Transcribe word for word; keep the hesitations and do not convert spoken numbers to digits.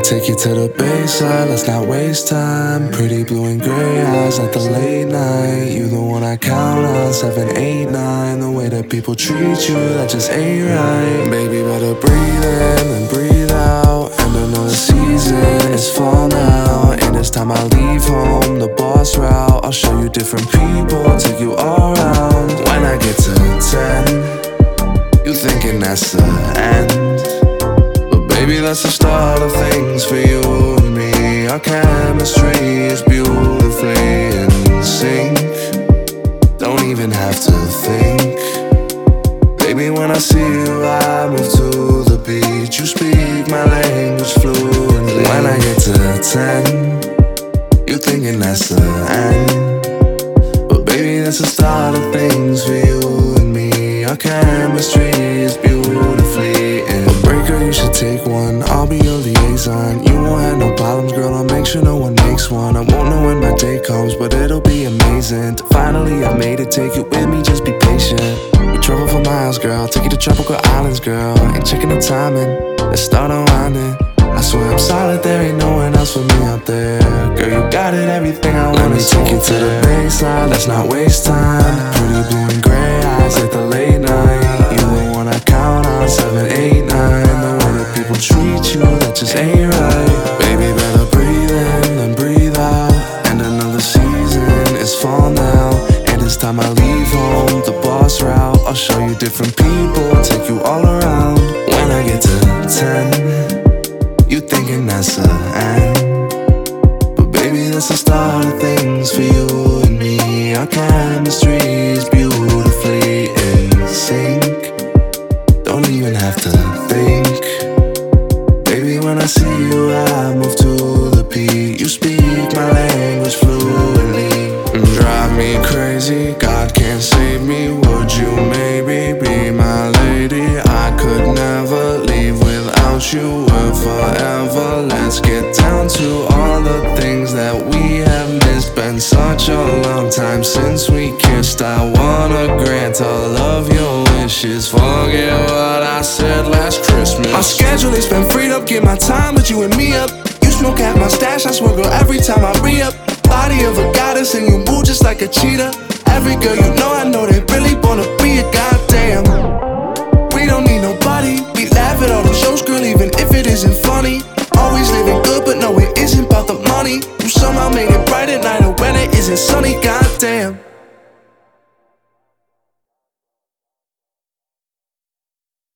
take you to the bayside, let's not waste time. Pretty blue and gray eyes like the late night. You the one I count on, seven, eight, nine. The way that people treat you, that just ain't right. Baby, better breathe in and breathe out. And another season, it's fall now. And it's time I leave home, the boss route. I'll show you different people, take you all around. When I get to ten, you thinking that's the end. Baby, that's the start of things for you and me. Our chemistry is beautifully in sync. Don't even have to think. Baby, when I see you, I move to the beat. You speak my language fluently. When I get to ten, you thinking that's the end. But baby, that's the start of things for you and me. Our chemistry is beautifully in sync. Breaker, you should take one, I'll be your liaison. You won't have no problems, girl, I'll make sure no one makes one. I won't know when my day comes, but it'll be amazing. Finally, I've made it, take it with me, just be patient. We travel for miles, girl, take you to tropical islands, girl. Ain't checking the timing, let's start unwinding. I swear I'm solid, there ain't no one else for me out there. Girl, you got it, everything I want. Let me take you to the baseline, let's not waste time. Pretty blue and gray eyes like the late night. You the one I count on, seven, eight, nine. The way that people treat you, that just ain't right. Baby, better breathe in and breathe out. And another season is fall now. And it's time I leave home, the boss route. I'll show you different people, take you all around. When I get to ten, you thinking that's the end. But baby, that's the start of things for you and me. Our chemistry is beautifully in sync. Don't even have to think. Baby, when I see you, I move to the beat. You speak my language fluently. Drive me crazy, God can't save me. Would you maybe be my lady? I could never leave without you. We're forever. Let's get down to all the things that we have missed. Been such a long time since we kissed. I wanna grant all of your wishes. Forget what I said last Christmas. My schedule has been freed up, get my time with you and me up. You smoke at my stash, I swear, girl, every time I re-up. Body of a goddess and you move just like a cheetah. Every girl you know, I know they really wanna be a goddamn. We don't need nobody, we laugh at all the shows, girl, even if it isn't funny. Always living good, but no, it isn't about the money. You somehow made it bright at night, or when it isn't sunny, goddamn.